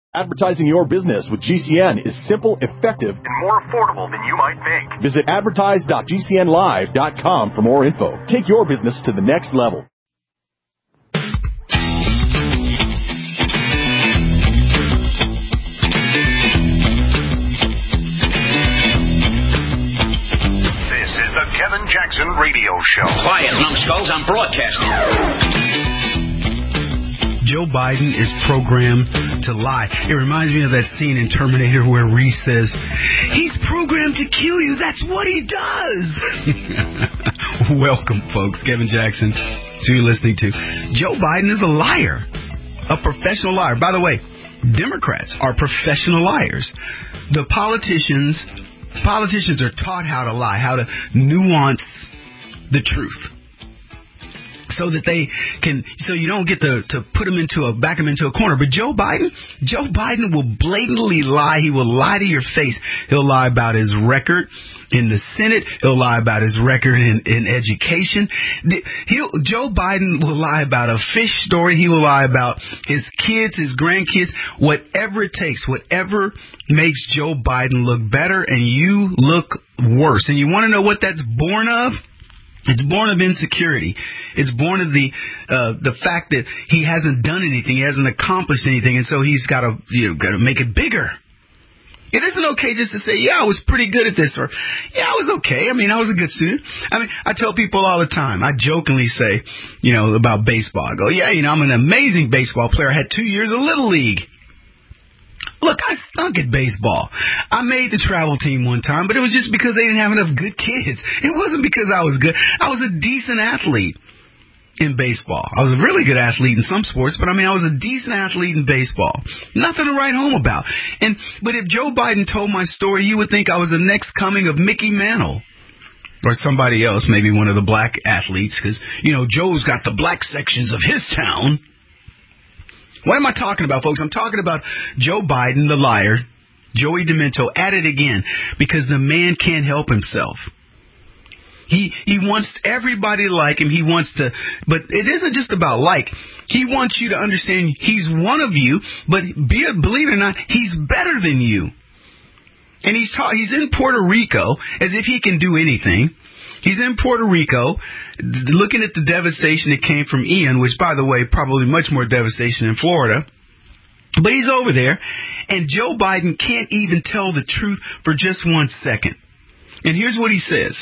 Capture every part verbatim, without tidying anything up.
Advertising your business with G C N is simple, effective, and more affordable than you might think. Visit advertise dot g c n live dot com for more info. Take your business to the next level. This is the Kevin Jackson Radio Show. Quiet, numbskulls, I'm broadcasting. Joe Biden is programmed to lie. It reminds me of that scene in Terminator where Reese says, he's programmed to kill you. That's what he does. Welcome, folks. Kevin Jackson, who you're listening to. Joe Biden is a liar, a professional liar. By the way, Democrats are professional liars. The politicians, politicians are taught how to lie, how to nuance the truth. So that they can, so you don't get to, to put them into a, back them into a corner. But Joe Biden, Joe Biden will blatantly lie. He will lie to your face. He'll lie about his record in the Senate. He'll lie about his record in, in education. He'll, Joe Biden will lie about a fish story. He will lie about his kids, his grandkids, whatever it takes, whatever makes Joe Biden look better and you look worse. And you want to know what that's born of? It's born of insecurity. It's born of the uh, the fact that he hasn't done anything, he hasn't accomplished anything, and so he's got to you know got to make it bigger. It isn't okay just to say, yeah, I was pretty good at this, or yeah, I was okay. I mean, I was a good student. I mean, I tell people all the time. I jokingly say, you know, about baseball. I go, yeah, you know, I'm an amazing baseball player. I had two years of Little League. Look, I stunk at baseball. I made the travel team one time, but it was just because they didn't have enough good kids. It wasn't because I was good. I was a decent athlete in baseball. I was a really good athlete in some sports, but I mean, I was a decent athlete in baseball. Nothing to write home about. And but if Joe Biden told my story, you would think I was the next coming of Mickey Mantle. Or somebody else, maybe one of the black athletes, because, you know, Joe's got the black sections of his town. What am I talking about, folks? I'm talking about Joe Biden, the liar, Joey Demento, at it again, because the man can't help himself. He he wants everybody to like him. He wants to, but it isn't just about like. He wants you to understand he's one of you, but be it, believe it or not, he's better than you. And he's ta- he's in Puerto Rico as if he can do anything. He's in Puerto Rico, looking at the devastation that came from Ian, which, by the way, probably much more devastation in Florida. But he's over there, and Joe Biden can't even tell the truth for just one second. And here's what he says.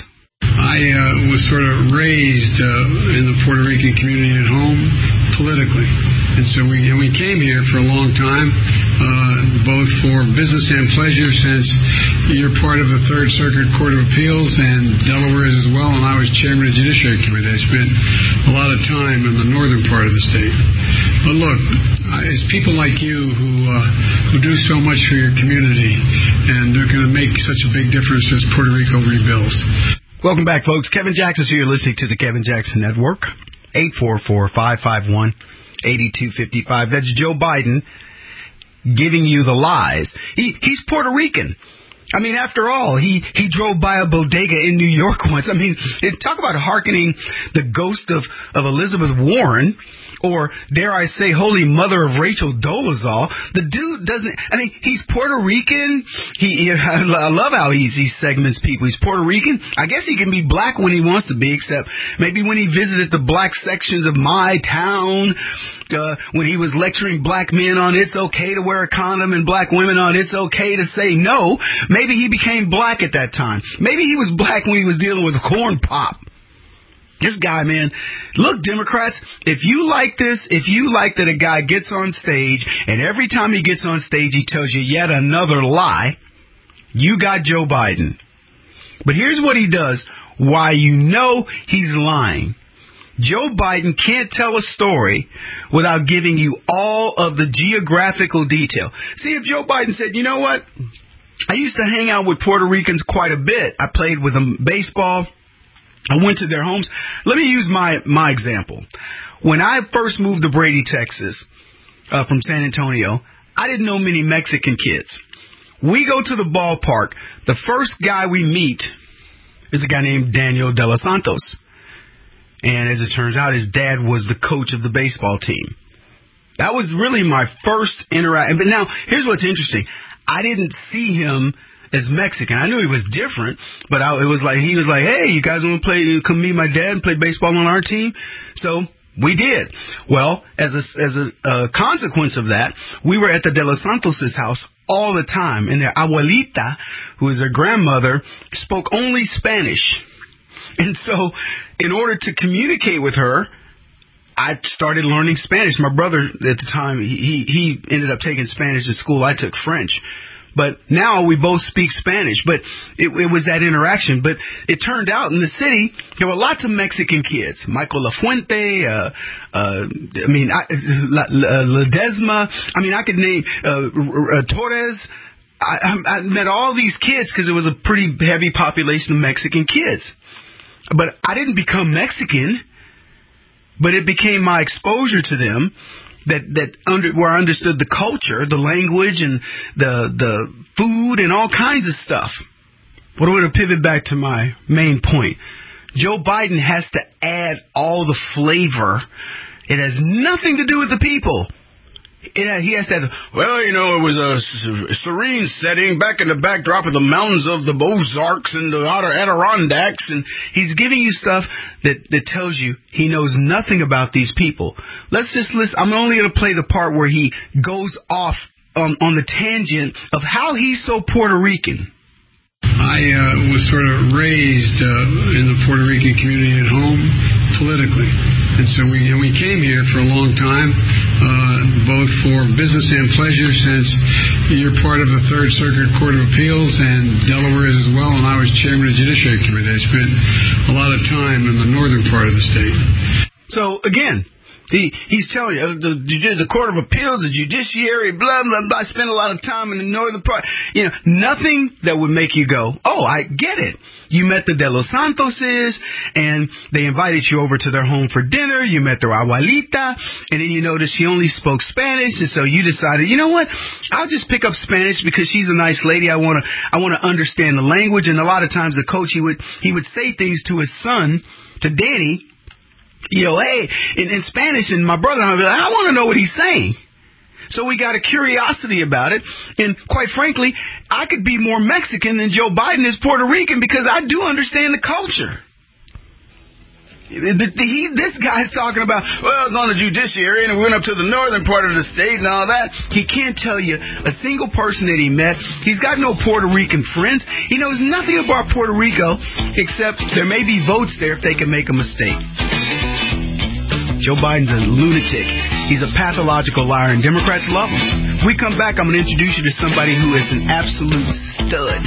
I uh, was sort of raised uh, in the Puerto Rican community at home politically. And so we and we came here for a long time, uh, both for business and pleasure, since you're part of the Third Circuit Court of Appeals and Delaware is as well, and I was chairman of the Judiciary Committee. I spent a lot of time in the northern part of the state. But look, it's people like you who uh, who do so much for your community, and they're going to make such a big difference as Puerto Rico rebuilds. Welcome back, folks. Kevin Jackson, so you're listening to the Kevin Jackson Network. eight four four, five five one, eight two five five. That's Joe Biden giving you the lies. He He's Puerto Rican. I mean, after all, he, he drove by a bodega in New York once. I mean, talk about hearkening the ghost of, of Elizabeth Warren, or, dare I say, Holy Mother of Rachel Dolezal. The dude doesn't, I mean, he's Puerto Rican. He, he I love how he's, he segments people. He's Puerto Rican. I guess he can be black when he wants to be, except maybe when he visited the black sections of my town, uh, when he was lecturing black men on it's okay to wear a condom and black women on it's okay to say no. Maybe he became black at that time. Maybe he was black when he was dealing with corn pop. This guy, man, look, Democrats, if you like this, if you like that a guy gets on stage and every time he gets on stage he tells you yet another lie, you got Joe Biden. But here's what he does, why you know he's lying. Joe Biden can't tell a story without giving you all of the geographical detail. See, if Joe Biden said, you know what, I used to hang out with Puerto Ricans quite a bit. I played with them baseball. I went to their homes. Let me use my, my example. When I first moved to Brady, Texas, uh, from San Antonio, I didn't know many Mexican kids. We go to the ballpark. The first guy we meet is a guy named Daniel De Los Santos. And as it turns out, his dad was the coach of the baseball team. That was really my first interaction. But now, here's what's interesting. I didn't see him as Mexican. I knew he was different, but I, it was like, he was like, hey, you guys want to play, come meet my dad and play baseball on our team? So we did. Well, as a, as a uh, consequence of that, we were at the De Los Santos' house all the time, and their abuelita, who was their grandmother, spoke only Spanish. And so, in order to communicate with her, I started learning Spanish. My brother at the time, he he ended up taking Spanish at school. I took French. But now we both speak Spanish. But it, it was that interaction. But it turned out in the city, there were lots of Mexican kids. Michael Lafuente, uh, uh, I mean, I, La, La, Ledesma. I mean, I could name uh, uh, Torres. I, I met all these kids because it was a pretty heavy population of Mexican kids. But I didn't become Mexican. But it became my exposure to them that that under where I understood the culture, the language, and the the food, and all kinds of stuff. But I want to pivot back to my main point. Joe Biden has to add all the flavor. It has nothing to do with the people. It, he has to have, well, you know, it was a serene setting back in the backdrop of the mountains of the Ozarks and the Adirondacks, and he's giving you stuff that, that tells you he knows nothing about these people. Let's just listen. I'm only going to play the part where he goes off um, on the tangent of how he's so Puerto Rican. I uh, was sort of raised uh, in the Puerto Rican community at home politically. And so we and we came here for a long time, uh, both for business and pleasure, since you're part of the Third Circuit Court of Appeals and Delaware is as well, and I was chairman of the Judiciary Committee. I spent a lot of time in the northern part of the state. So, again, He, he's telling you, the, the Court of Appeals, the judiciary, blah, blah, blah. I spent a lot of time in the northern part. You know, nothing that would make you go, oh, I get it. You met the De Los Santoses, and they invited you over to their home for dinner. You met their abuelita, and then you noticed she only spoke Spanish, and so you decided, you know what? I'll just pick up Spanish because she's a nice lady. I want to I want to understand the language. And a lot of times the coach, he would he would say things to his son, to Danny, you know, hey, in, in Spanish, and my brother and I would be like, I want to know what he's saying. So we got a curiosity about it, and quite frankly, I could be more Mexican than Joe Biden is Puerto Rican because I do understand the culture. The, the, he, this guy's talking about, well, it's on the judiciary, and we went up to the northern part of the state and all that. He can't tell you a single person that he met. He's got no Puerto Rican friends. He knows nothing about Puerto Rico, except there may be votes there if they can make a mistake. Joe Biden's a lunatic. He's a pathological liar, and Democrats love him. When we come back, I'm going to introduce you to somebody who is an absolute stud.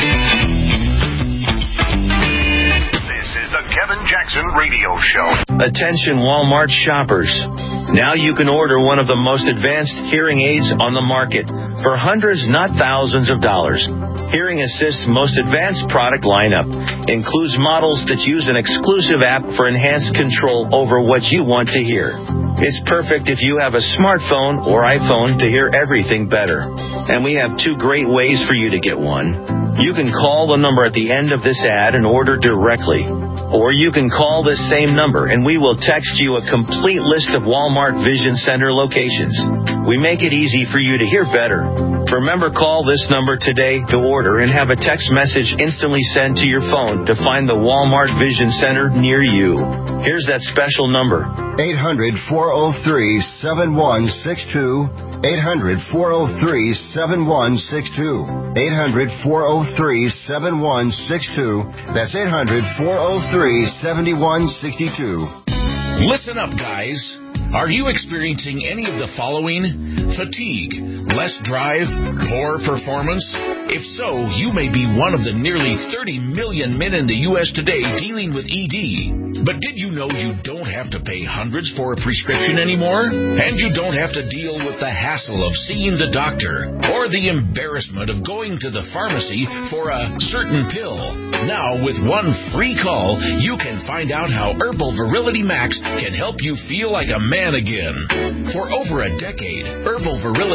The Kevin Jackson Radio Show. Attention Walmart shoppers. Now you can order one of the most advanced hearing aids on the market for hundreds, not thousands of dollars. Hearing Assist's most advanced product lineup includes models that use an exclusive app for enhanced control over what you want to hear. It's perfect if you have a smartphone or iPhone to hear everything better. And we have two great ways for you to get one. You can call the number at the end of this ad and order directly. Or you can call this same number and we will text you a complete list of Walmart Vision Center locations. We make it easy for you to hear better. Remember, call this number today to order and have a text message instantly sent to your phone to find the Walmart Vision Center near you. Here's that special number. eight hundred, four oh three, seven one six two. eight hundred, four oh three, seven one six two. eight hundred, four oh three, seven one six two. That's eight hundred, four oh three, seven one six two. Listen up, guys. Are you experiencing any of the following? Fatigue, less drive, poor performance? If so, you may be one of the nearly thirty million men in the U S today dealing with E D. But did you know you don't have to pay hundreds for a prescription anymore? And you don't have to deal with the hassle of seeing the doctor or the embarrassment of going to the pharmacy for a certain pill. Now, with one free call, you can find out how Herbal Virility Max can help you feel like a man again. For over a decade, Herbal Virility Max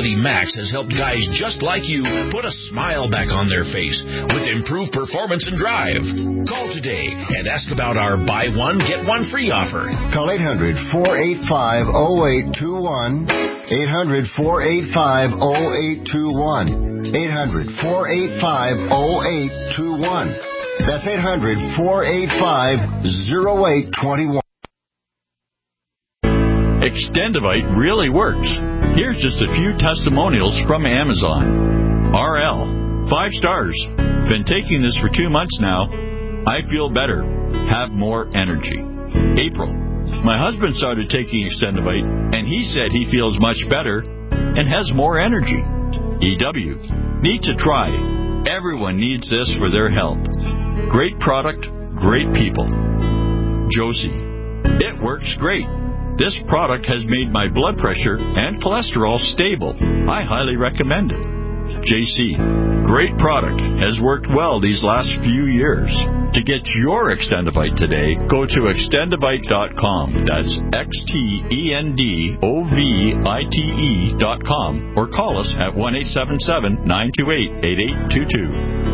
Max has helped guys just like you put a smile back on their face with improved performance and drive. Call today and ask about our buy one, get one free offer. Call eight hundred, four eight five, oh eight two one. eight hundred, four eight five, oh eight two one. eight hundred, four eight five, oh eight two one. That's eight hundred, four eight five, oh eight two one. Extendivite really works. Here's just a few testimonials from Amazon. R L, five stars. Been taking this for two months now. I feel better. Have more energy. April, my husband started taking Extendivite, and he said he feels much better and has more energy. E W, need to try. Everyone needs this for their health. Great product, great people. Josie, it works great. This product has made my blood pressure and cholesterol stable. I highly recommend it. J C, great product. Has worked well these last few years. To get your Extendivite today, go to extendivite dot com. That's X T E N D O V I T E dot com. Or call us at one eight seven seven, nine two eight, eight eight two two.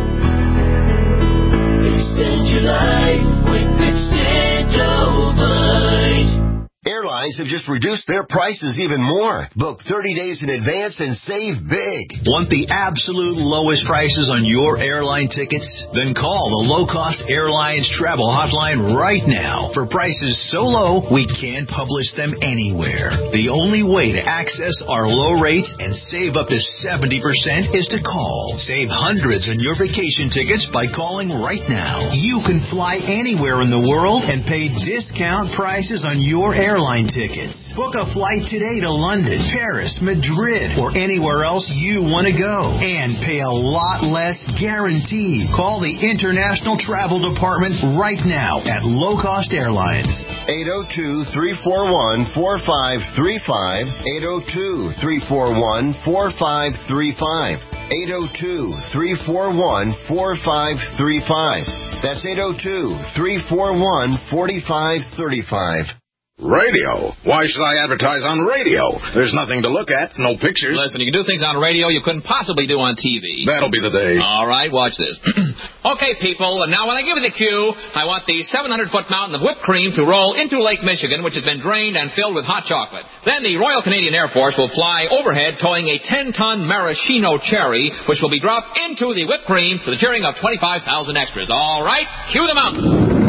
Extend your life with Extendivite. Airlines have just reduced their prices even more. Book thirty days in advance and save big. Want the absolute lowest prices on your airline tickets? Then call the Low Cost Airlines Travel Hotline right now. For prices so low, we can't publish them anywhere. The only way to access our low rates and save up to seventy percent is to call. Save hundreds on your vacation tickets by calling right now. You can fly anywhere in the world and pay discount prices on your airline Airline tickets. Book a flight today to London, Paris, Madrid, or anywhere else you want to go. And pay a lot less guaranteed. Call the International Travel Department right now at Low Cost Airlines. eight oh two, three four one, four five three five. eight oh two, three four one, four five three five. eight oh two, three four one, four five three five. That's eight oh two, three four one, four five three five. Radio? Why should I advertise on radio? There's nothing to look at, no pictures. Listen, you can do things on radio you couldn't possibly do on T V. That'll be the day. All right, watch this. Okay, people, now when I give you the cue, I want the seven hundred foot mountain of whipped cream to roll into Lake Michigan, which has been drained and filled with hot chocolate. Then the Royal Canadian Air Force will fly overhead towing a ten ton maraschino cherry, which will be dropped into the whipped cream to the cheering of twenty-five thousand extras. All right, cue the mountain.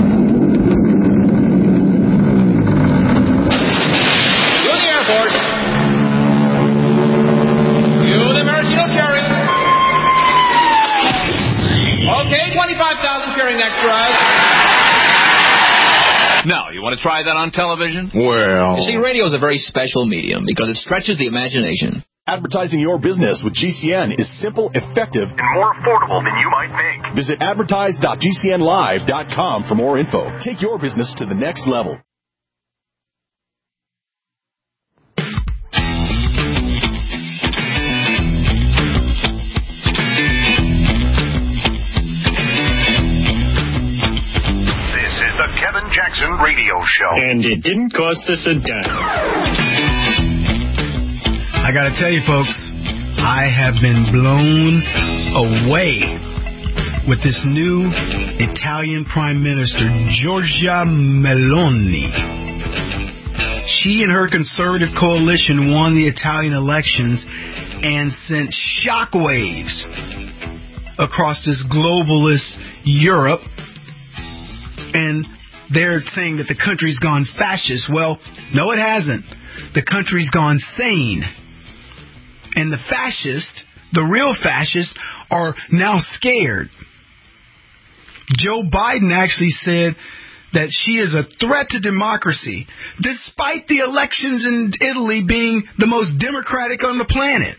twenty-five thousand cheering extras. Now, you want to try that on television? Well... You see, radio is a very special medium because it stretches the imagination. Advertising your business with G C N is simple, effective, and more affordable than you might think. Visit advertise dot G C N live dot com for more info. Take your business to the next level. The Kevin Jackson Radio Show. And it didn't cost us a dime. I gotta tell you, folks, I have been blown away with this new Italian Prime Minister, Giorgia Meloni. She and her conservative coalition won the Italian elections and sent shockwaves across this globalist Europe. And they're saying that the country's gone fascist. Well, no, it hasn't. The country's gone sane. And the fascists, the real fascists, are now scared. Joe Biden actually said that she is a threat to democracy, despite the elections in Italy being the most democratic on the planet.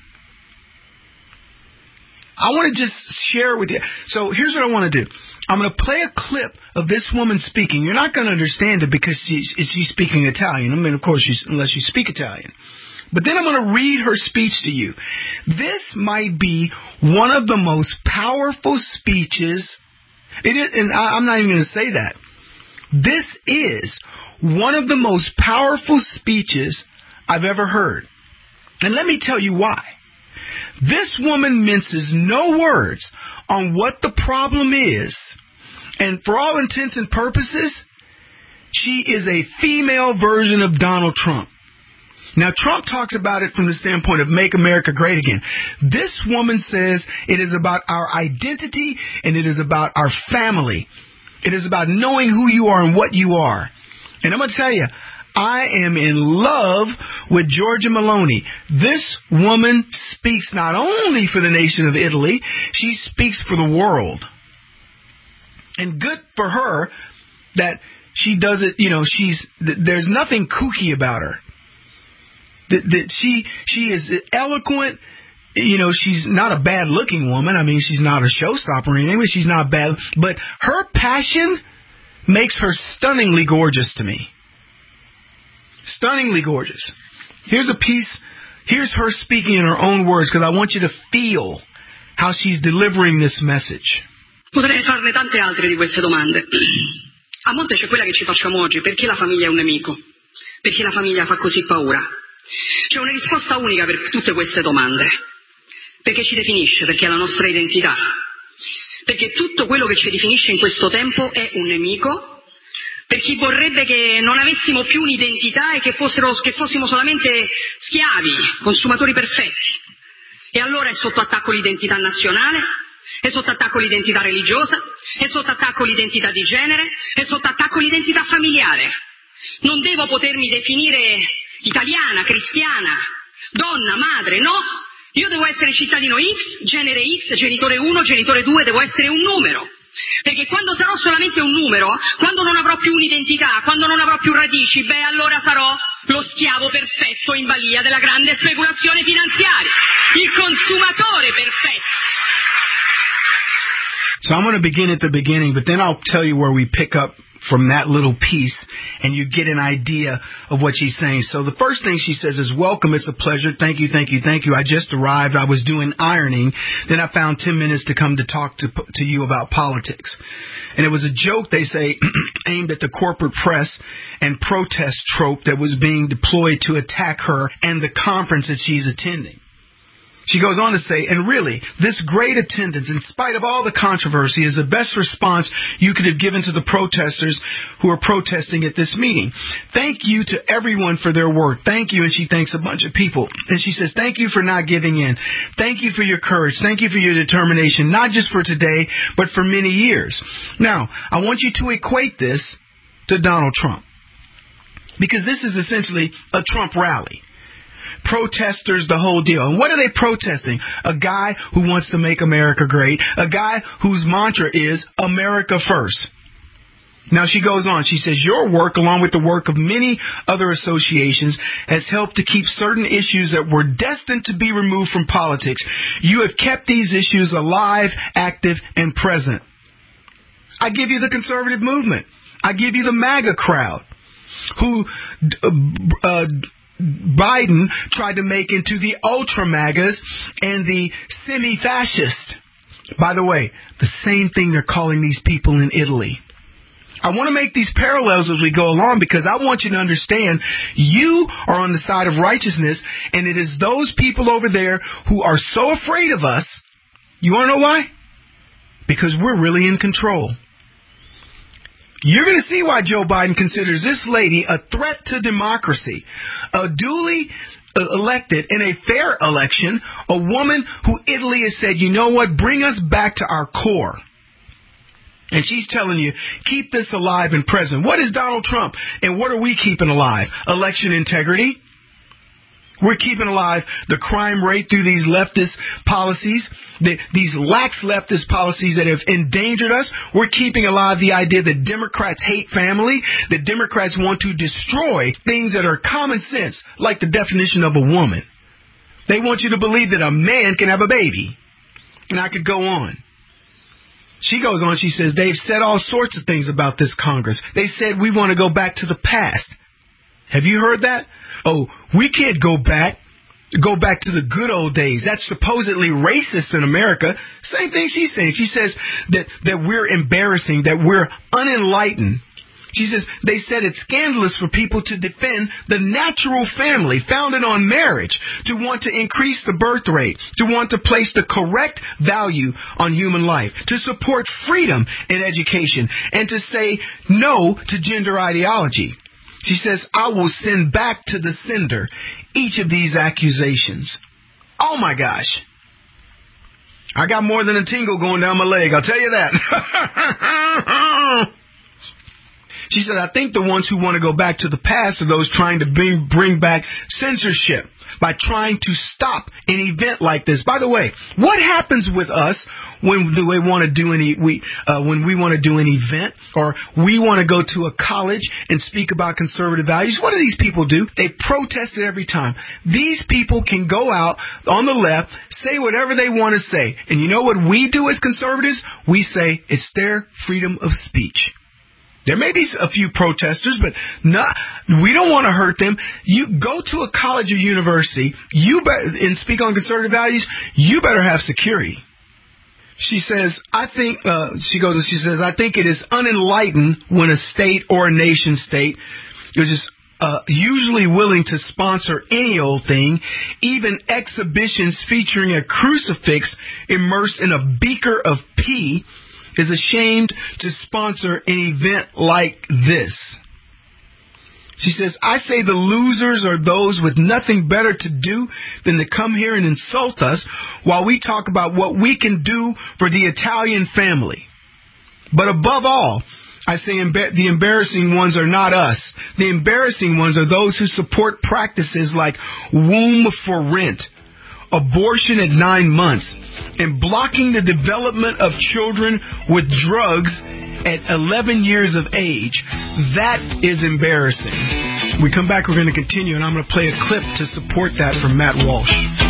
I want to just share with you. So here's what I want to do. I'm going to play a clip of this woman speaking. You're not going to understand it because she's, she's speaking Italian. I mean, of course, she's, unless you speak Italian. But then I'm going to read her speech to you. This might be one of the most powerful speeches. It is, and I, I'm not even going to say that. This is one of the most powerful speeches I've ever heard. And let me tell you why. This woman minces no words on what the problem is. And for all intents and purposes, she is a female version of Donald Trump. Now, Trump talks about it from the standpoint of make America great again. This woman says it is about our identity and it is about our family. It is about knowing who you are and what you are. And I'm going to tell you, I am in love with Giorgia Meloni. This woman speaks not only for the nation of Italy, she speaks for the world. And good for her that she does it, you know, she's, there's nothing kooky about her. That, that she, she is eloquent. You know, she's not a bad looking woman. I mean, she's not a showstopper or anything, but she's not bad. But her passion makes her stunningly gorgeous to me. Stunningly gorgeous. Here's a piece. Here's her speaking in her own words, because I want you to feel how she's delivering this message. Potrei farne tante altre di queste domande. A monte c'è quella che ci facciamo oggi. Perché la famiglia è un nemico? Perché la famiglia fa così paura? C'è una risposta unica per tutte queste domande. Perché ci definisce, perché è la nostra identità. Perché tutto quello che ci definisce in questo tempo è un nemico. Per chi vorrebbe che non avessimo più un'identità e che, fossero, che fossimo solamente schiavi, consumatori perfetti. E allora è sotto attacco l'identità nazionale, è sotto attacco l'identità religiosa, è sotto attacco l'identità di genere, è sotto attacco l'identità familiare. Non devo potermi definire italiana, cristiana, donna, madre, no. Io devo essere cittadino X, genere X, genitore uno, genitore due, devo essere un numero. Perché quando sarò solamente un numero, quando non avrò più un'identità, quando non avrò più radici, beh, allora sarò lo schiavo perfetto in balia della grande speculazione finanziaria, il consumatore perfetto. So I'm going to begin at the beginning, but then I'll tell you where we pick up from that little piece, and you get an idea of what she's saying. So the first thing she says is, welcome, it's a pleasure, thank you, thank you, thank you. I just arrived, I was doing ironing, then I found ten minutes to come to talk to, to you about politics. And it was a joke, they say, aimed at the corporate press and protest trope that was being deployed to attack her and the conference that she's attending. She goes on to say, and really, this great attendance, in spite of all the controversy, is the best response you could have given to the protesters who are protesting at this meeting. Thank you to everyone for their work. Thank you, and she thanks a bunch of people. And she says, thank you for not giving in. Thank you for your courage. Thank you for your determination, not just for today, but for many years. Now, I want you to equate this to Donald Trump, because this is essentially a Trump rally. Protesters, the whole deal. And what are they protesting? A guy who wants to make America great. A guy whose mantra is America first. Now she goes on. She says, your work, along with the work of many other associations, has helped to keep certain issues that were destined to be removed from politics. You have kept these issues alive, active, and present. I give you the conservative movement. I give you the MAGA crowd who... Uh, uh, Biden tried to make into the ultra-MAGAs and the semi-fascist. By the way, the same thing they're calling these people in Italy. I want to make these parallels as we go along, because I want you to understand you are on the side of righteousness, and it is those people over there who are so afraid of us. You want to know why? Because we're really in control. You're going to see why Joe Biden considers this lady a threat to democracy. A duly elected in a fair election, a woman who Italy has said, you know what, bring us back to our core. And she's telling you, keep this alive and present. What is Donald Trump? And what are we keeping alive? Election integrity. We're keeping alive the crime rate through these leftist policies, the, these lax leftist policies that have endangered us. We're keeping alive the idea that Democrats hate family, that Democrats want to destroy things that are common sense, like the definition of a woman. They want you to believe that a man can have a baby. And I could go on. She goes on, she says, they've said all sorts of things about this Congress. They said we want to go back to the past. Have you heard that? Oh, we can't go back, go back to the good old days. That's supposedly racist in America. Same thing she's saying. She says that, that we're embarrassing, that we're unenlightened. She says, they said it's scandalous for people to defend the natural family founded on marriage, to want to increase the birth rate, to want to place the correct value on human life, to support freedom in education, and to say no to gender ideology. She says, I will send back to the sender each of these accusations. Oh my gosh. I got more than a tingle going down my leg, I'll tell you that. She said, I think the ones who want to go back to the past are those trying to bring, bring back censorship by trying to stop an event like this. By the way, what happens with us when do we want to do any we uh, when we want to do an event, or we want to go to a college and speak about conservative values? What do these people do? They protest it every time. These people can go out on the left, say whatever they want to say, and you know what we do as conservatives? We say it's their freedom of speech. There may be a few protesters, but not, we don't want to hurt them. You go to a college or university, you be, and speak on conservative values, you better have security. She says, I think, uh, she goes and she says, I think it is unenlightened when a state or a nation state is just uh, usually willing to sponsor any old thing, even exhibitions featuring a crucifix immersed in a beaker of pee, is ashamed to sponsor an event like this. She says, I say the losers are those with nothing better to do than to come here and insult us while we talk about what we can do for the Italian family. But above all, I say emba- the embarrassing ones are not us. The embarrassing ones are those who support practices like womb for rent, abortion at nine months, and blocking the development of children with drugs at eleven years of age. That is embarrassing. When we come back, we're going to continue, and I'm going to play a clip to support that from Matt Walsh.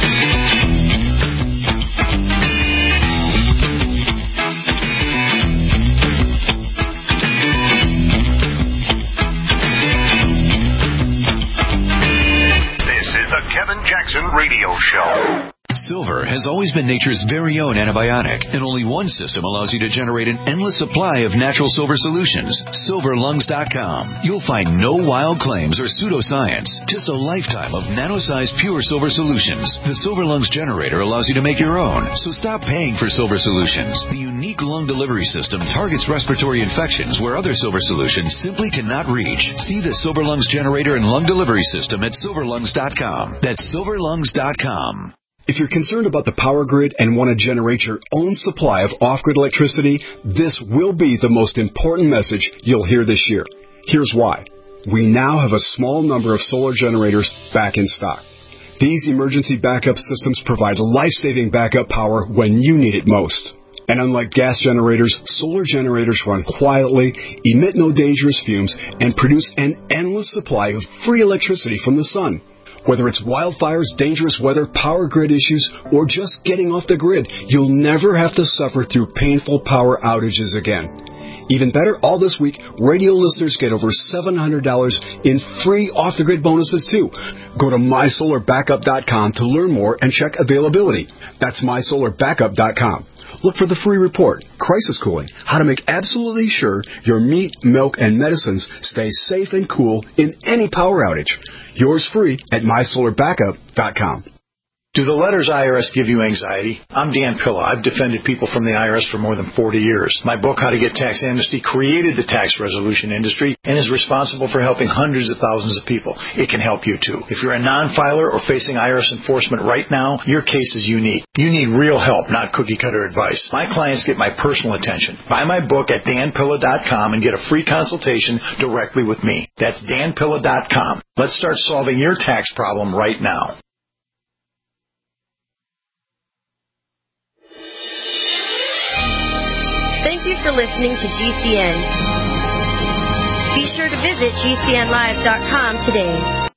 This is the Kevin Jackson Radio Show. Silver has always been nature's very own antibiotic, and only one system allows you to generate an endless supply of natural silver solutions. silver lungs dot com. You'll find no wild claims or pseudoscience, just a lifetime of nano-sized pure silver solutions. The Silver Lungs generator allows you to make your own, so stop paying for silver solutions. The unique lung delivery system targets respiratory infections where other silver solutions simply cannot reach. See the Silver Lungs generator and lung delivery system at silver lungs dot com. That's silver lungs dot com. If you're concerned about the power grid and want to generate your own supply of off-grid electricity, this will be the most important message you'll hear this year. Here's why. We now have a small number of solar generators back in stock. These emergency backup systems provide life-saving backup power when you need it most. And unlike gas generators, solar generators run quietly, emit no dangerous fumes, and produce an endless supply of free electricity from the sun. Whether it's wildfires, dangerous weather, power grid issues, or just getting off the grid, you'll never have to suffer through painful power outages again. Even better, all this week, radio listeners get over seven hundred dollars in free off-the-grid bonuses, too. Go to my solar backup dot com to learn more and check availability. That's my solar backup dot com. Look for the free report, Crisis Cooling, how to make absolutely sure your meat, milk, and medicines stay safe and cool in any power outage. Yours free at my solar backup dot com. Do the letters I R S give you anxiety? I'm Dan Pilla. I've defended people from the I R S for more than forty years. My book, How to Get Tax Amnesty, created the tax resolution industry and is responsible for helping hundreds of thousands of people. It can help you, too. If you're a non-filer or facing I R S enforcement right now, your case is unique. You need real help, not cookie-cutter advice. My clients get my personal attention. Buy my book at dan pilla dot com and get a free consultation directly with me. That's dan pilla dot com. Let's start solving your tax problem right now. Thank you for listening to G C N. Be sure to visit G C N live dot com today.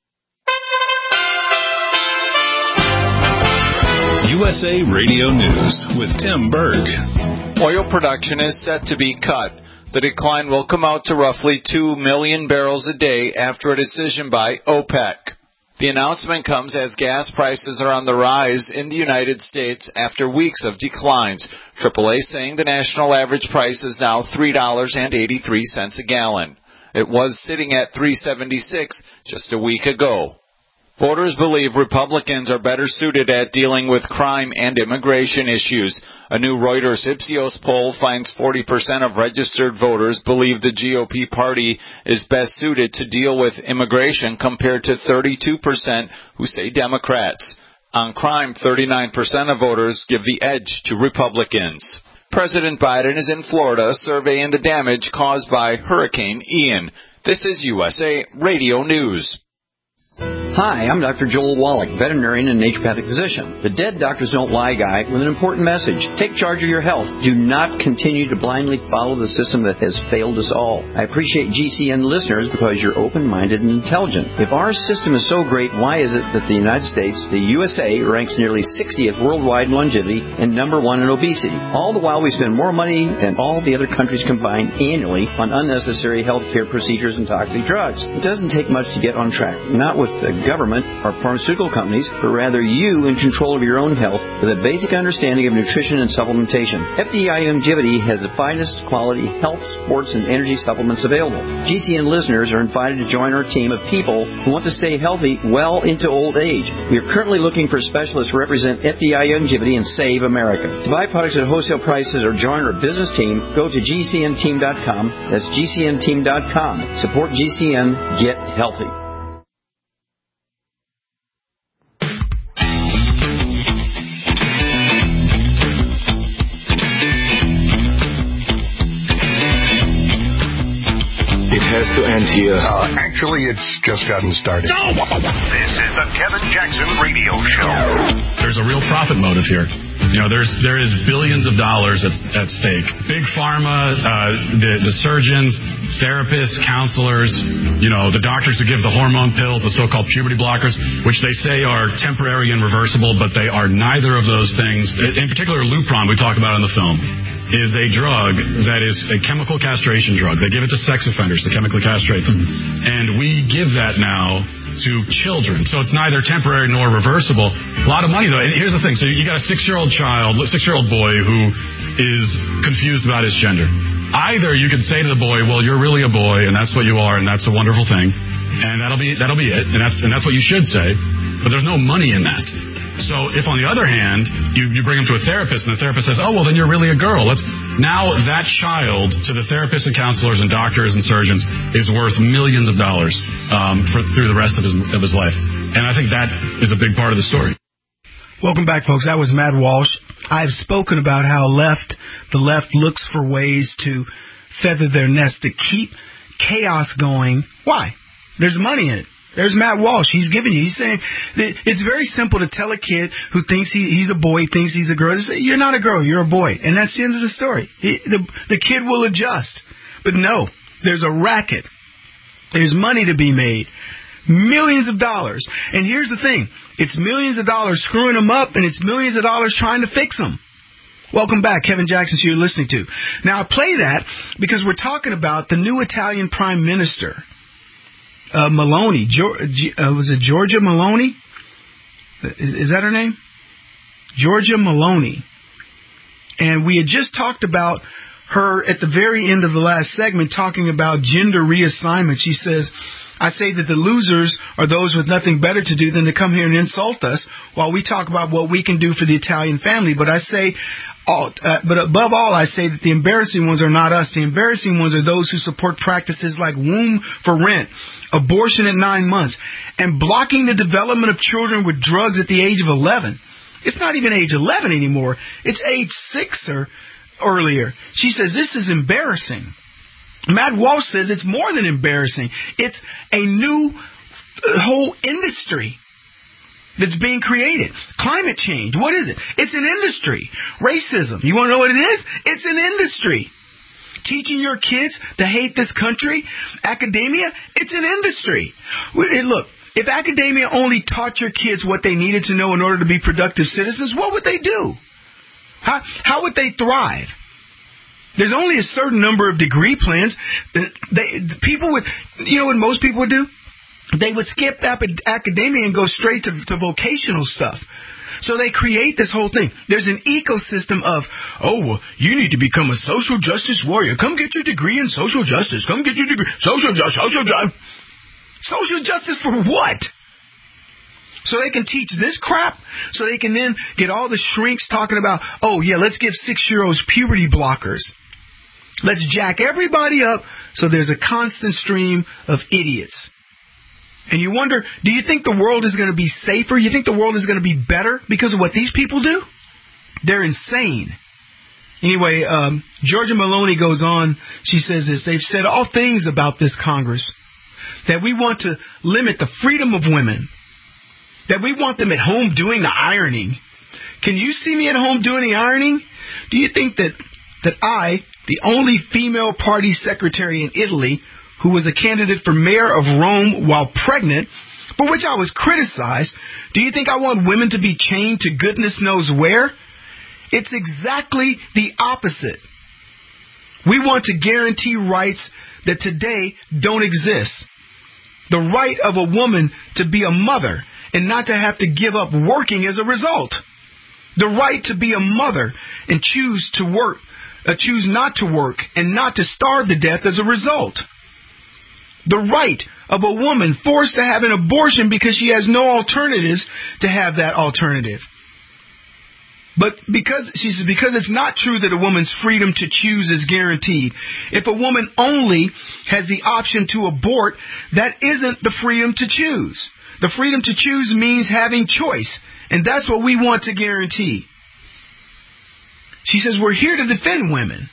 U S A Radio News with Tim Berg. Oil production is set to be cut. The decline will come out to roughly two million barrels a day after a decision by OPEC. The announcement comes as gas prices are on the rise in the United States after weeks of declines. triple A saying the national average price is now three dollars and eighty-three cents a gallon. It was sitting at three seventy-six just a week ago. Voters believe Republicans are better suited at dealing with crime and immigration issues. A new Reuters Ipsos poll finds forty percent of registered voters believe the G O P party is best suited to deal with immigration compared to thirty-two percent who say Democrats. On crime, thirty-nine percent of voters give the edge to Republicans. President Biden is in Florida surveying the damage caused by Hurricane Ian. This is U S A Radio News. Hi, I'm Doctor Joel Wallach, veterinarian and naturopathic physician. The Dead Doctors Don't Lie guy with an important message. Take charge of your health. Do not continue to blindly follow the system that has failed us all. I appreciate G C N listeners because you're open-minded and intelligent. If our system is so great, why is it that the United States, the U S A, ranks nearly sixtieth worldwide in longevity and number one in obesity? All the while we spend more money than all the other countries combined annually on unnecessary health care procedures and toxic drugs. It doesn't take much to get on track. Not with the government or pharmaceutical companies, but rather you in control of your own health with a basic understanding of nutrition and supplementation. F D I Longevity has the finest quality health, sports, and energy supplements available. G C N listeners are invited to join our team of people who want to stay healthy well into old age. We are currently looking for specialists to represent F D I Longevity and Save America. To buy products at wholesale prices or join our business team, go to G C N team dot com. That's G C N team dot com. Support G C N. Get healthy. Has to end here. Uh, actually, it's just gotten started. No! This is the Kevin Jackson Radio Show. There's a real profit motive here. You know, there's there is billions of dollars at, at stake. Big pharma, uh, the, the surgeons, therapists, counselors, you know, the doctors who give the hormone pills, the so-called puberty blockers, which they say are temporary and reversible, but they are neither of those things. In particular, Lupron, we talk about in the film, is a drug that is a chemical castration drug. They give it to sex offenders to chemically castrate them. And we give that now to children. So it's neither temporary nor reversible. A lot of money, though. And here's the thing. So you got a six-year-old child, six-year-old boy who is confused about his gender. Either you could say to the boy, well, you're really a boy, and that's what you are, and that's a wonderful thing. And that'll be that'll be it. And that's, and that's what you should say. But there's no money in that. So if, on the other hand, you, you bring him to a therapist, and the therapist says, oh, well, then you're really a girl. Let's now that child, to the therapists and counselors and doctors and surgeons, is worth millions of dollars um, for, through the rest of his, of his life. And I think that is a big part of the story. Welcome back, folks. That was Matt Walsh. I've spoken about how left the left looks for ways to feather their nest to keep chaos going. Why? There's money in it. There's Matt Walsh. He's giving you. He's saying that it's very simple to tell a kid who thinks he, he's a boy, thinks he's a girl. Say, you're not a girl. You're a boy. And that's the end of the story. He, the, the kid will adjust. But no, there's a racket. There's money to be made. Millions of dollars. And here's the thing. It's millions of dollars screwing them up, and it's millions of dollars trying to fix them. Welcome back. Kevin Jackson, you're listening to. Now, I play that because we're talking about the new Italian Prime Minister. Uh, Meloni, uh, was it Giorgia Meloni? Is, is that her name? Giorgia Meloni. And we had just talked about her at the very end of the last segment, talking about gender reassignment. She says, I say that the losers are those with nothing better to do than to come here and insult us while we talk about what we can do for the Italian family. But I say, all, uh, but above all, I say that the embarrassing ones are not us. The embarrassing ones are those who support practices like womb for rent, abortion at nine months, and blocking the development of children with drugs at the age of eleven. It's not even age eleven anymore. It's age six or earlier. She says this is embarrassing. Matt Walsh says it's more than embarrassing. It's a new whole industry that's being created. Climate change, what is it? It's an industry. Racism, you want to know what it is? It's an industry. Teaching your kids to hate this country, academia, it's an industry. Look, if academia only taught your kids what they needed to know in order to be productive citizens, what would they do? How, how would they thrive? There's only a certain number of degree plans. They, people would, you know what most people would do? They would skip academia and go straight to, to vocational stuff. So they create this whole thing. There's an ecosystem of, oh, well, you need to become a social justice warrior. Come get your degree in social justice. Come get your degree. Social justice, social justice. Social justice for what? So they can teach this crap, so they can then get all the shrinks talking about, oh, yeah, let's give six-year-olds puberty blockers. Let's jack everybody up so there's a constant stream of idiots. And you wonder, do you think the world is going to be safer? You think the world is going to be better because of what these people do? They're insane. Anyway, um, Georgia Maloney goes on. She says this. They've said all things about this Congress. That we want to limit the freedom of women. That we want them at home doing the ironing. Can you see me at home doing the ironing? Do you think that, that I, the only female party secretary in Italy, who was a candidate for mayor of Rome while pregnant, for which I was criticized, do you think I want women to be chained to goodness knows where? It's exactly the opposite. We want to guarantee rights that today don't exist. The right of a woman to be a mother and not to have to give up working as a result. The right to be a mother and choose to work, uh, choose not to work and not to starve to death as a result. The right of a woman forced to have an abortion because she has no alternatives to have that alternative. But because she says, because it's not true that a woman's freedom to choose is guaranteed. If a woman only has the option to abort, that isn't the freedom to choose. The freedom to choose means having choice, and that's what we want to guarantee. She says we're here to defend women,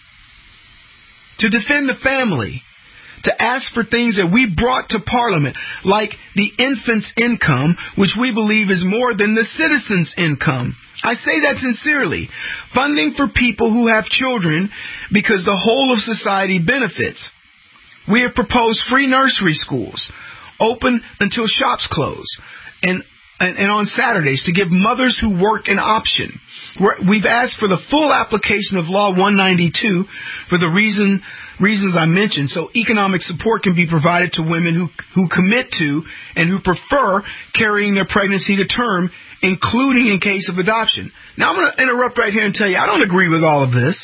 to defend the family, to ask for things that we brought to Parliament, like the infant's income, which we believe is more than the citizen's income. I say that sincerely. Funding for people who have children because the whole of society benefits. We have proposed free nursery schools, open until shops close, and And, and on Saturdays to give mothers who work an option. We're, we've asked for the full application of Law one ninety-two for the reason reasons I mentioned, so economic support can be provided to women who who commit to and who prefer carrying their pregnancy to term, including in case of adoption. Now I'm going to interrupt right here and tell you I don't agree with all of this,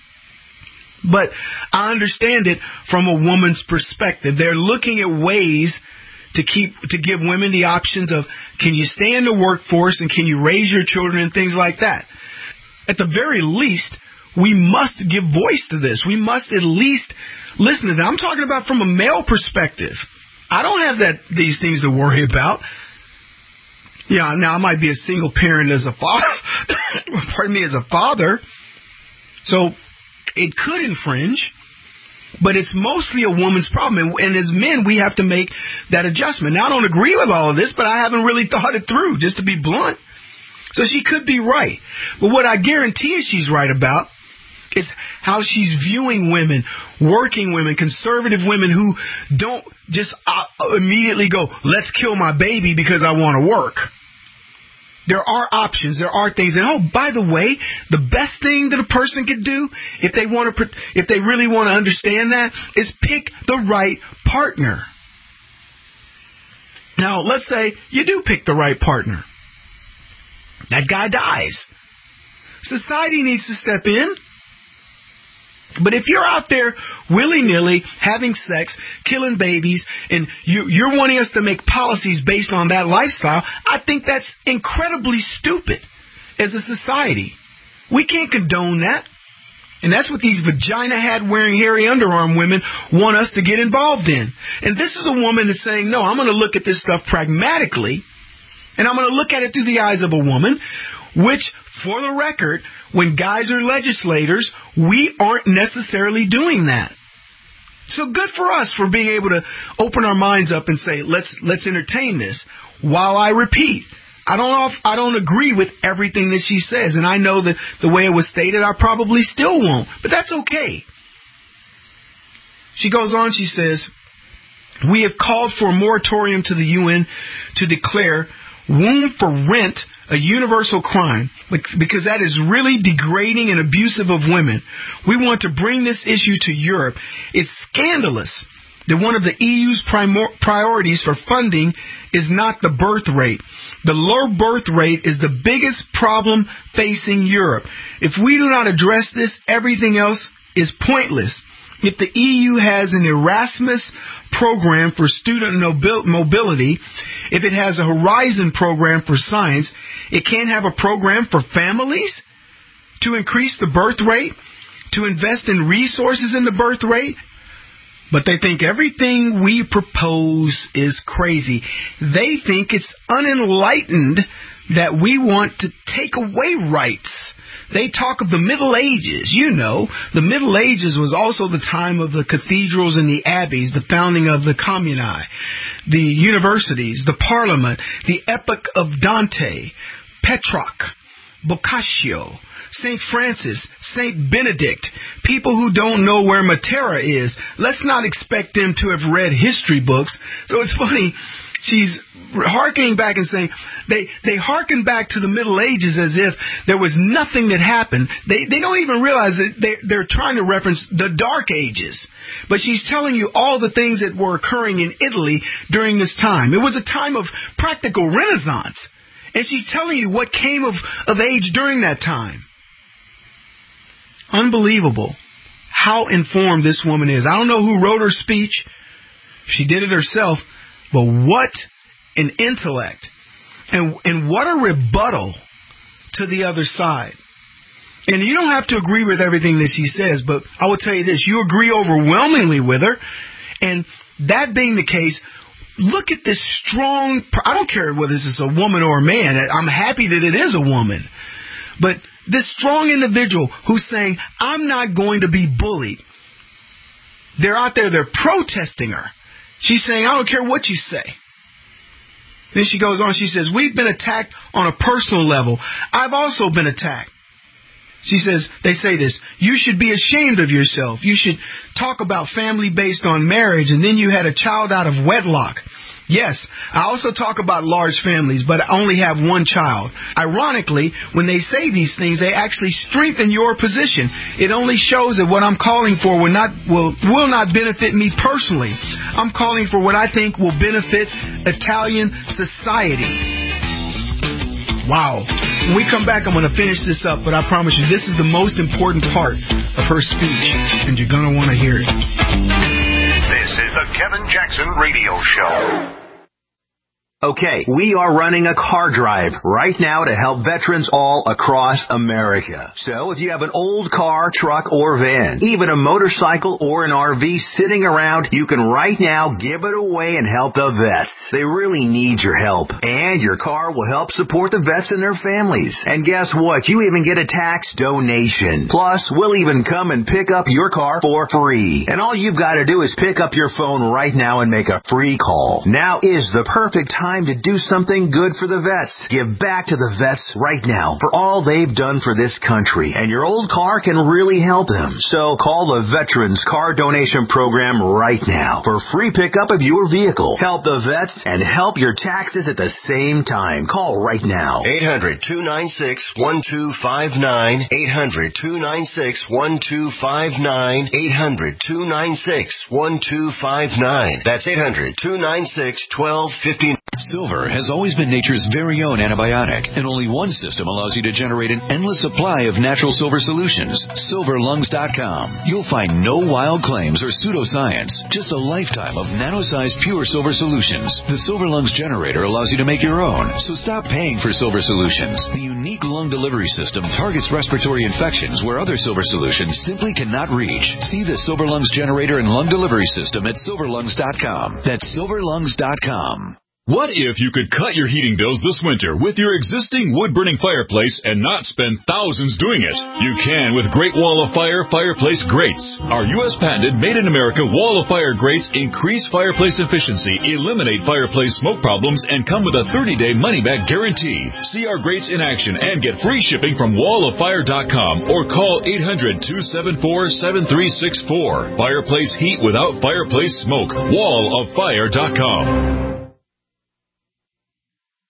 but I understand it from a woman's perspective. They're looking at ways to keep to give women the options of, can you stay in the workforce and can you raise your children and things like that. At the very least, we must give voice to this. We must at least listen to that. I'm talking about from a male perspective. I don't have that these things to worry about. Yeah, now I might be a single parent as a father, pardon me, as a father, so it could infringe. But it's mostly a woman's problem. And, and as men, we have to make that adjustment. Now, I don't agree with all of this, but I haven't really thought it through, just to be blunt. So she could be right. But what I guarantee she's right about is how she's viewing women, working women, conservative women who don't just uh, immediately go, let's kill my baby because I want to work. There are options. There are things. And oh, by the way, the best thing that a person could do if they want to, if they really want to understand that, is pick the right partner. Now, let's say you do pick the right partner. That guy dies. Society needs to step in. But if you're out there willy-nilly having sex, killing babies, and you, you're wanting us to make policies based on that lifestyle, I think that's incredibly stupid as a society. We can't condone that. And that's what these vagina hat-wearing hairy underarm women want us to get involved in. And this is a woman that's saying, no, I'm going to look at this stuff pragmatically, and I'm going to look at it through the eyes of a woman, which, for the record, when guys are legislators, we aren't necessarily doing that. So good for us for being able to open our minds up and say, let's let's entertain this. While I repeat, I don't know if, I don't agree with everything that she says, and I know that the way it was stated, I probably still won't. But that's okay. She goes on, she says, we have called for a moratorium to the U N to declare womb for rent a universal crime, because that is really degrading and abusive of women. We want to bring this issue to Europe. It's scandalous that one of the E U's primor- priorities for funding is not the birth rate. The low birth rate is the biggest problem facing Europe. If we do not address this, everything else is pointless. If the E U has an Erasmus program for student nobil- mobility, if it has a Horizon program for science, it can't have a program for families to increase the birth rate, to invest in resources in the birth rate. But they think everything we propose is crazy. They think it's unenlightened that we want to take away rights. They talk of the Middle Ages. You know, the Middle Ages was also the time of the cathedrals and the abbeys, the founding of the Comuni, the universities, the parliament, the epic of Dante, Petrarch, Boccaccio, Saint Francis, Saint Benedict, people who don't know where Matera is. Let's not expect them to have read history books. So it's funny, she's hearkening back and saying, they, they hearken back to the Middle Ages as if there was nothing that happened. They, they don't even realize that they, they're trying to reference the Dark Ages. But she's telling you all the things that were occurring in Italy during this time. It was a time of practical renaissance. And she's telling you what came of, of age during that time. Unbelievable how informed this woman is. I don't know who wrote her speech. She did it herself. But what an intellect. And, and what a rebuttal to the other side. And you don't have to agree with everything that she says, but I will tell you this. You agree overwhelmingly with her. And that being the case, look at this strong, I don't care whether this is a woman or a man. I'm happy that it is a woman. But this strong individual who's saying, I'm not going to be bullied. They're out there, they're protesting her. She's saying, I don't care what you say. Then she goes on, she says, we've been attacked on a personal level. I've also been attacked. She says, they say this, you should be ashamed of yourself. You should talk about family based on marriage, and then you had a child out of wedlock. Yes, I also talk about large families, but I only have one child. Ironically, when they say these things, they actually strengthen your position. It only shows that what I'm calling for will not will will not benefit me personally. I'm calling for what I think will benefit Italian society. Wow. When we come back, I'm going to finish this up, but I promise you, this is the most important part of her speech, and you're going to want to hear it. This is the Kevin Jackson Radio Show. Okay, we are running a car drive right now to help veterans all across America. So if you have an old car, truck, or van, even a motorcycle or an R V sitting around, you can right now give it away and help the vets. They really need your help. And your car will help support the vets and their families. And guess what? You even get a tax donation. Plus, we'll even come and pick up your car for free. And all you've got to do is pick up your phone right now and make a free call. Now is the perfect time to do something good for the vets. Give back to the vets right now for all they've done for this country, and your old car can really help them. So call the Veterans Car Donation Program right now for free pickup of your vehicle. Help the vets and help your taxes at the same time. Call right now. eight hundred, two nine six, one two five nine. eight hundred, two nine six, one two five nine. eight hundred, two nine six, one two five nine. That's eight hundred, two nine six, one two five nine. Silver has always been nature's very own antibiotic, and only one system allows you to generate an endless supply of natural silver solutions. silver lungs dot com. You'll find no wild claims or pseudoscience, just a lifetime of nano-sized pure silver solutions. The Silver Lungs generator allows you to make your own, so stop paying for silver solutions. The unique lung delivery system targets respiratory infections where other silver solutions simply cannot reach. See the Silver Lungs generator and lung delivery system at silver lungs dot com. That's silver lungs dot com. What if you could cut your heating bills this winter with your existing wood-burning fireplace and not spend thousands doing it? You can with Great Wall of Fire Fireplace Grates. Our U S patented made-in-America Wall of Fire grates increase fireplace efficiency, eliminate fireplace smoke problems, and come with a thirty-day money-back guarantee. See our grates in action and get free shipping from wall of fire dot com or call eight hundred, two seven four, seven three six four. Fireplace heat without fireplace smoke. wall of fire dot com.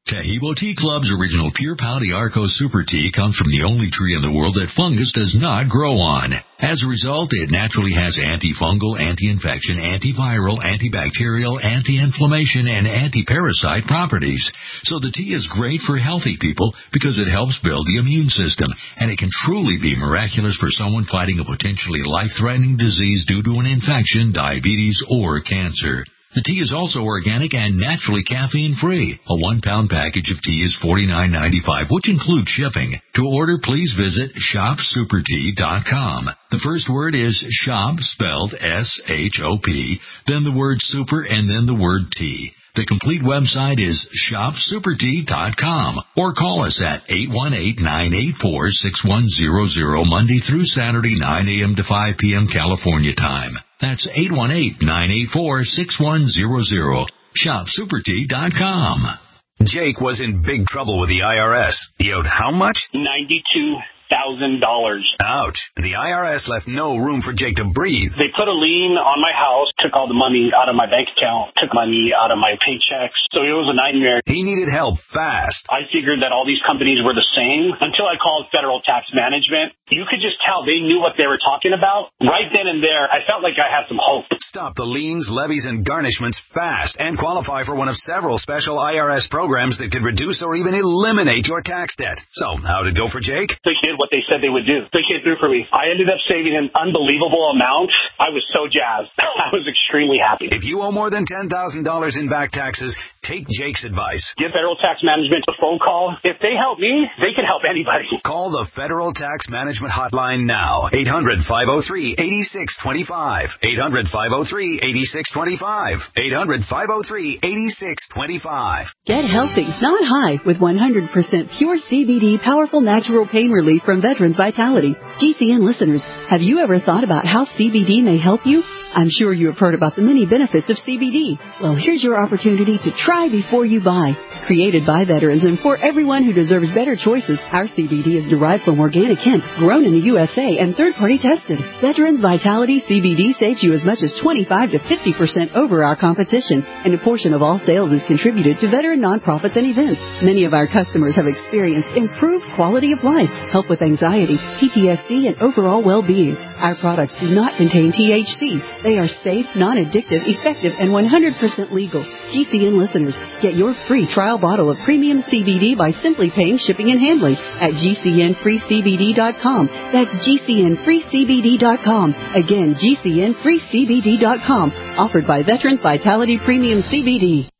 Tahibo Tea Club's original Pure Pau d'Arco Super Tea comes from the only tree in the world that fungus does not grow on. As a result, it naturally has antifungal, anti-infection, antiviral, antibacterial, anti-inflammation, and anti-parasite properties. So the tea is great for healthy people because it helps build the immune system, and it can truly be miraculous for someone fighting a potentially life-threatening disease due to an infection, diabetes, or cancer. The tea is also organic and naturally caffeine-free. A one-pound package of tea is forty-nine ninety-five, which includes shipping. To order, please visit shop super tea dot com. The first word is shop, spelled S H O P, then the word super, and then the word tea. The complete website is shop super tea dot com, or call us at eight one eight, nine eight four, six one zero zero Monday through Saturday, nine a.m. to five p.m. California time. That's eight one eight, nine eight four, six one zero zero. shop super tea dot com. Jake was in big trouble with the I R S. He owed how much? ninety-two thousand dollars. Ouch. The I R S left no room for Jake to breathe. They put a lien on my house, took all the money out of my bank account, took money out of my paychecks. So it was a nightmare. He needed help fast. I figured that all these companies were the same until I called Federal Tax Management. You could just tell they knew what they were talking about. Right then and there, I felt like I had some hope. Stop the liens, levies, and garnishments fast and qualify for one of several special I R S programs that could reduce or even eliminate your tax debt. So, how'd it go for Jake? They did what they said they would do. They came through for me. I ended up saving an unbelievable amount. I was so jazzed. I was extremely happy. If you owe more than ten thousand dollars in back taxes, take Jake's advice. Give Federal Tax Management a phone call. If they help me, they can help anybody. Call the Federal Tax Management Hotline now. eight hundred, five oh three, eight six two five. eight hundred, five oh three, eight six two five. eight hundred, five oh three, eight six two five. Get healthy, not high, with one hundred percent pure C B D powerful natural pain relief from Veterans Vitality. G C N listeners, have you ever thought about how C B D may help you? I'm sure you have heard about the many benefits of C B D. Well, here's your opportunity to try before you buy. Created by veterans and for everyone who deserves better choices, our C B D is derived from organic hemp, grown in the U S A, and third-party tested. Veterans Vitality C B D saves you as much as twenty-five to fifty percent over our competition, and a portion of all sales is contributed to veteran nonprofits and events. Many of our customers have experienced improved quality of life, help with anxiety, P T S D, and overall well-being. Our products do not contain T H C. They are safe, non-addictive, effective, and one hundred percent legal. G C N listeners, get your free trial bottle of premium C B D by simply paying shipping and handling at G C N free C B D dot com. That's G C N free C B D dot com. Again, G C N free C B D dot com. Offered by Veterans Vitality Premium C B D.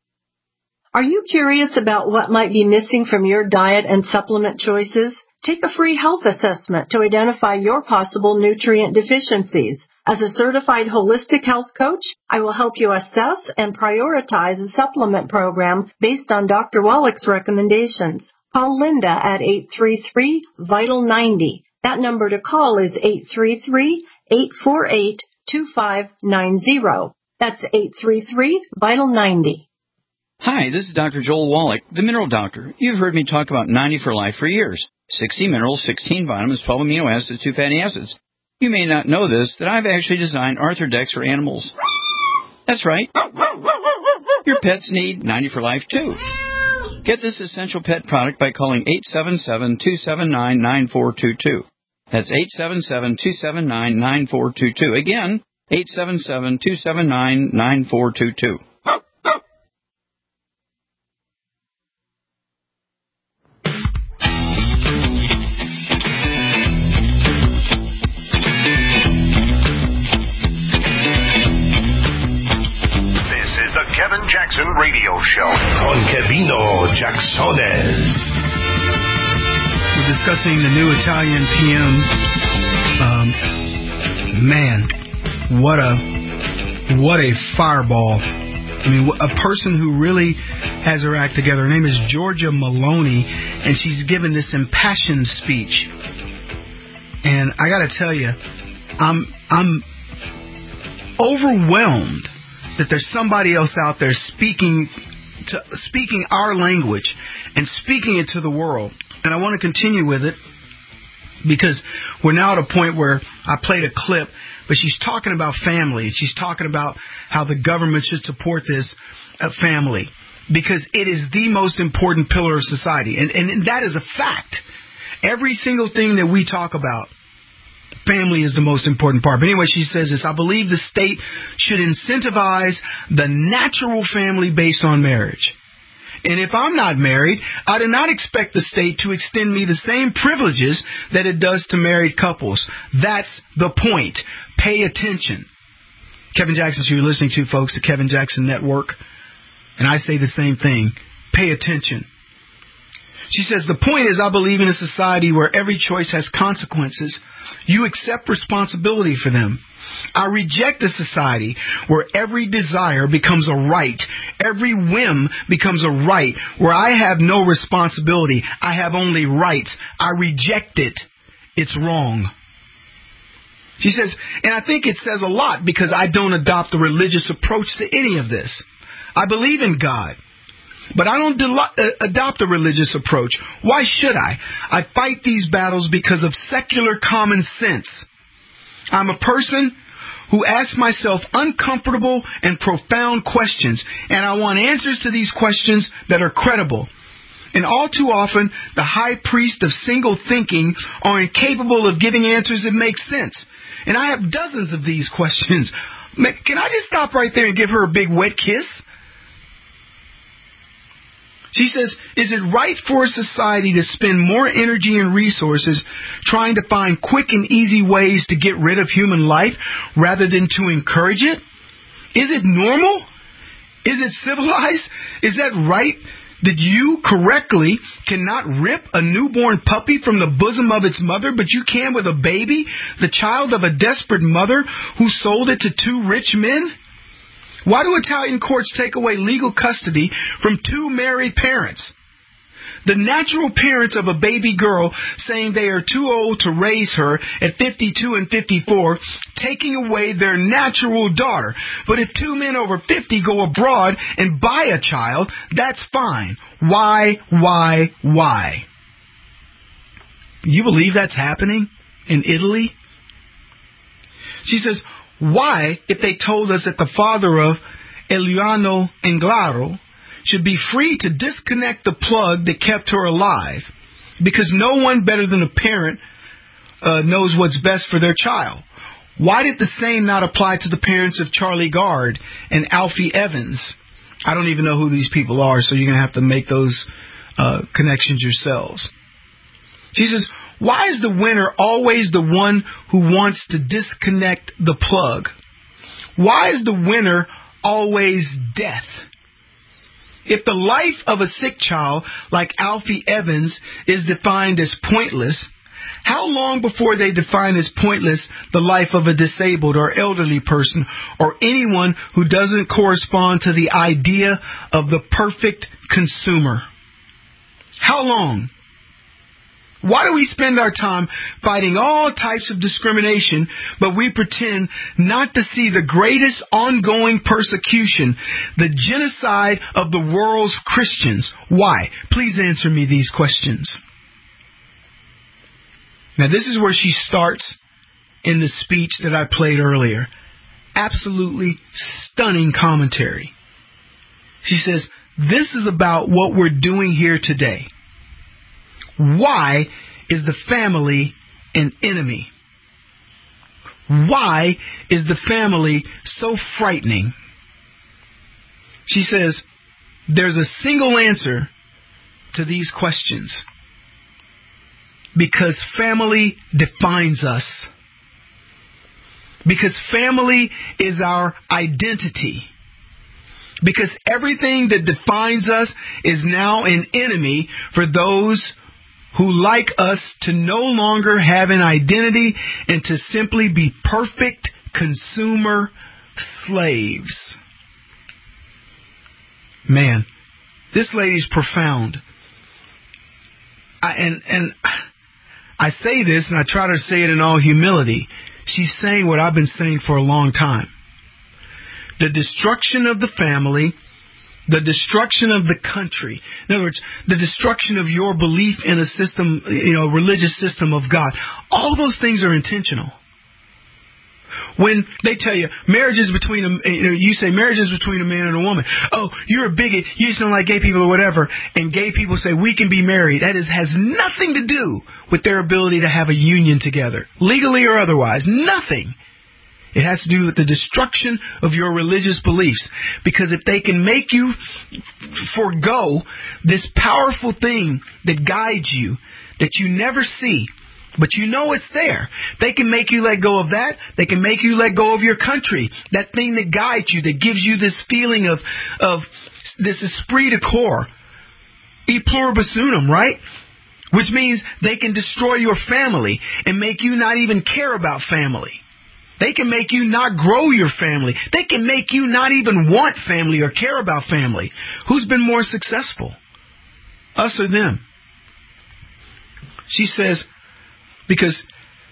Are you curious about what might be missing from your diet and supplement choices? Take a free health assessment to identify your possible nutrient deficiencies. As a certified holistic health coach, I will help you assess and prioritize a supplement program based on Doctor Wallach's recommendations. Call Linda at eight three three, vital ninety. That number to call is eight three three, eight four eight, two five nine zero. That's eight three three, vital ninety. Hi, this is Doctor Joel Wallach, the Mineral Doctor. You've heard me talk about ninety for Life for years. sixty minerals, sixteen vitamins, twelve amino acids, two fatty acids. You may not know this, that I've actually designed Arthrodex for animals. That's right. Your pets need ninety for Life, too. Get this essential pet product by calling eight seven seven, two seven nine, nine four two two. That's eight seven seven, two seven nine, nine four two two. Again, eight seven seven, two seven nine, nine four two two. Kevin Jackson Radio Show. Con Kevino Jacksones. We're discussing the new Italian P Ms. Um, man, what a what a fireball. I mean, a person who really has her act together. Her name is Giorgia Meloni, and she's given this impassioned speech. And I got to tell you, I'm I'm overwhelmed that there's somebody else out there speaking to, speaking our language and speaking it to the world. And I want to continue with it because we're now at a point where I played a clip, but she's talking about family. She's talking about how the government should support this uh, family. because it is the most important pillar of society. And, and that is a fact. Every single thing that we talk about, family is the most important part. But anyway, she says this: I believe the state should incentivize the natural family based on marriage. And if I'm not married, I do not expect the state to extend me the same privileges that it does to married couples. That's the point. Pay attention. Kevin Jackson, so you're listening to, folks, the Kevin Jackson Network. And I say the same thing. Pay attention. She says, the point is, I believe in a society where every choice has consequences. You accept responsibility for them. I reject a society where every desire becomes a right. Every whim becomes a right. Where I have no responsibility. I have only rights. I reject it. It's wrong. She says, and I think it says a lot because I don't adopt a religious approach to any of this. I believe in God. But I don't de- adopt a religious approach. Why should I? I fight these battles because of secular common sense. I'm a person who asks myself uncomfortable and profound questions, and I want answers to these questions that are credible. And all too often, the high priest of single thinking are incapable of giving answers that make sense. And I have dozens of these questions. Can I just stop right there and give her a big wet kiss? She says, is it right for a society to spend more energy and resources trying to find quick and easy ways to get rid of human life rather than to encourage it? Is it normal? Is it civilized? Is that right that you correctly cannot rip a newborn puppy from the bosom of its mother, but you can with a baby, the child of a desperate mother who sold it to two rich men? Why do Italian courts take away legal custody from two married parents? The natural parents of a baby girl saying they are too old to raise her at fifty-two and fifty-four, taking away their natural daughter. But if two men over fifty go abroad and buy a child, that's fine. Why, why, why? You believe that's happening in Italy? She says, why, if they told us that the father of Eliano Englaro should be free to disconnect the plug that kept her alive, because no one better than a parent uh, knows what's best for their child? Why did the same not apply to the parents of Charlie Gard and Alfie Evans? I don't even know who these people are, so you're going to have to make those uh, connections yourselves. She says, why is the winner always the one who wants to disconnect the plug? Why is the winner always death? If the life of a sick child like Alfie Evans is defined as pointless, how long before they define as pointless the life of a disabled or elderly person or anyone who doesn't correspond to the idea of the perfect consumer? How long? Why do we spend our time fighting all types of discrimination, but we pretend not to see the greatest ongoing persecution, the genocide of the world's Christians? Why? Please answer me these questions. Now, this is where she starts in the speech that I played earlier. Absolutely stunning commentary. She says, this is about what we're doing here today. Why is the family an enemy? Why is the family so frightening? She says, there's a single answer to these questions. Because family defines us. Because family is our identity. Because everything that defines us is now an enemy for those who like us to no longer have an identity and to simply be perfect consumer slaves. Man, this lady's profound. I, and, and I say this, and I try to say it in all humility. She's saying what I've been saying for a long time. The destruction of the family, the destruction of the country. In other words, the destruction of your belief in a system, you know, religious system of God. All those things are intentional. when they tell you marriage is between a, you say marriage is between a man and a woman. Oh, you're a bigot. You just don't like gay people or whatever. And gay people say we can be married. That is has nothing to do with their ability to have a union together, legally or otherwise. Nothing. It has to do with the destruction of your religious beliefs. Because if they can make you forego this powerful thing that guides you, that you never see, but you know it's there. They can make you let go of that. They can make you let go of your country. That thing that guides you, that gives you this feeling of, of this esprit de corps. E pluribus unum, right? Which means they can destroy your family and make you not even care about family. They can make you not grow your family. They can make you not even want family or care about family. Who's been more successful? Us or them? She says, because,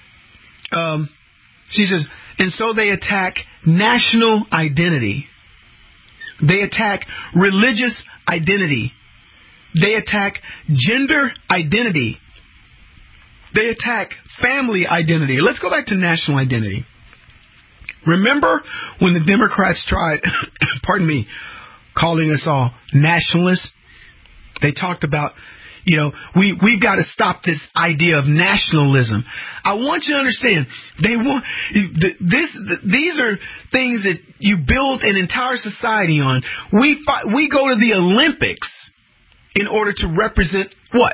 um, she says, and so they attack national identity. They attack religious identity. They attack gender identity. They attack family identity. Let's go back to national identity. Remember when the Democrats tried, pardon me, calling us all nationalists? They talked about, you know, we, we've got to stop this idea of nationalism. I want you to understand, they want, this, these are things that you build an entire society on. We fight, we go to the Olympics in order to represent what?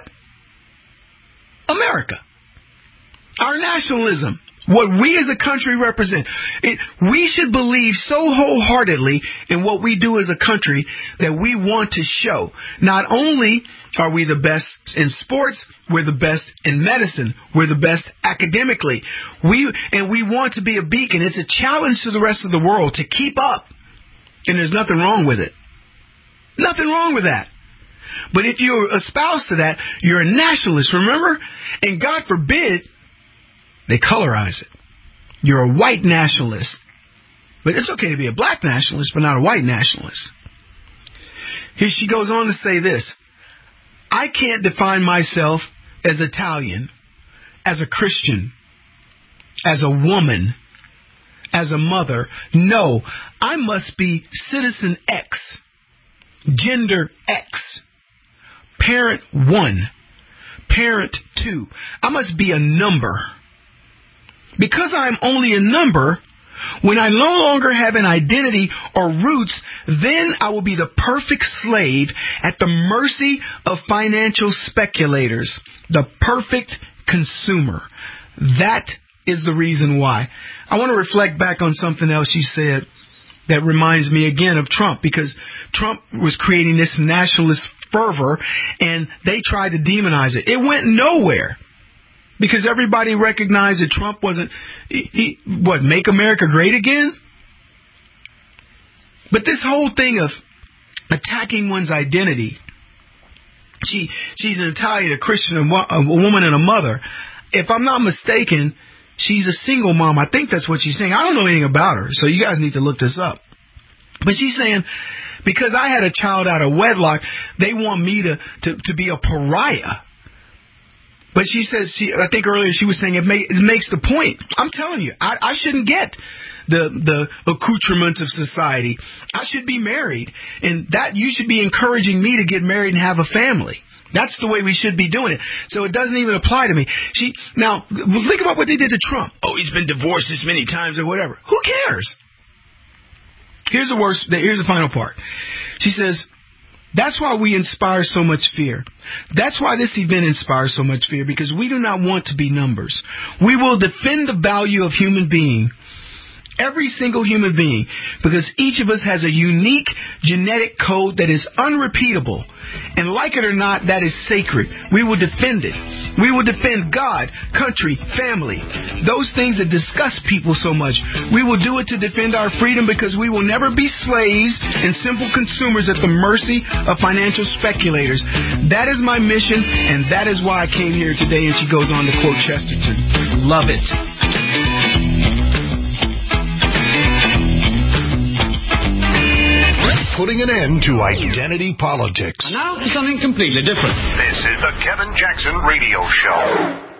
America. Our nationalism. What we as a country represent. It, we should believe so wholeheartedly in what we do as a country that we want to show. Not only are we the best in sports, we're the best in medicine, we're the best academically. We and we want to be a beacon. It's a challenge to the rest of the world to keep up. And there's nothing wrong with it. Nothing wrong with that. But if you espouse to that, you're a nationalist, remember? And God forbid, they colorize it. You're a white nationalist. But it's okay to be a black nationalist, but not a white nationalist. Here she goes on to say this. I can't define myself as Italian, as a Christian, as a woman, as a mother. No, I must be citizen X, gender X, parent one, parent two. I must be a number. Because I'm only a number, when I no longer have an identity or roots, then I will be the perfect slave at the mercy of financial speculators, the perfect consumer. That is the reason why. I want to reflect back on something else she said that reminds me again of Trump, because Trump was creating this nationalist fervor and they tried to demonize it. It went nowhere. Because everybody recognized that Trump wasn't, he, he, what, make America great again? But this whole thing of attacking one's identity, she she's an Italian, a Christian, a, a woman and a mother. If I'm not mistaken, she's a single mom. I think that's what she's saying. I don't know anything about her, so you guys need to look this up. But she's saying, because I had a child out of wedlock, they want me to, to, to be a pariah. But she says, she, I think earlier she was saying it, may, it makes the point. I'm telling you, I, I shouldn't get the the accoutrements of society. I should be married. And that you should be encouraging me to get married and have a family. That's the way we should be doing it. So it doesn't even apply to me. She Now, think about what they did to Trump. Oh, he's been divorced this many times or whatever. Who cares? Here's the worst. Here's the final part. She says, that's why we inspire so much fear. That's why this event inspires so much fear, because we do not want to be numbers. We will defend the value of human being, every single human being, because each of us has a unique genetic code that is unrepeatable. And like it or not, that is sacred. We will defend it. We will defend God, country, family, those things that disgust people so much. We will do it to defend our freedom, because we will never be slaves and simple consumers at the mercy of financial speculators. That is my mission, and that is why I came here today. And she goes on to quote Chesterton. Love it. Putting an end to identity politics. And now for something completely different. This is the Kevin Jackson Radio Show.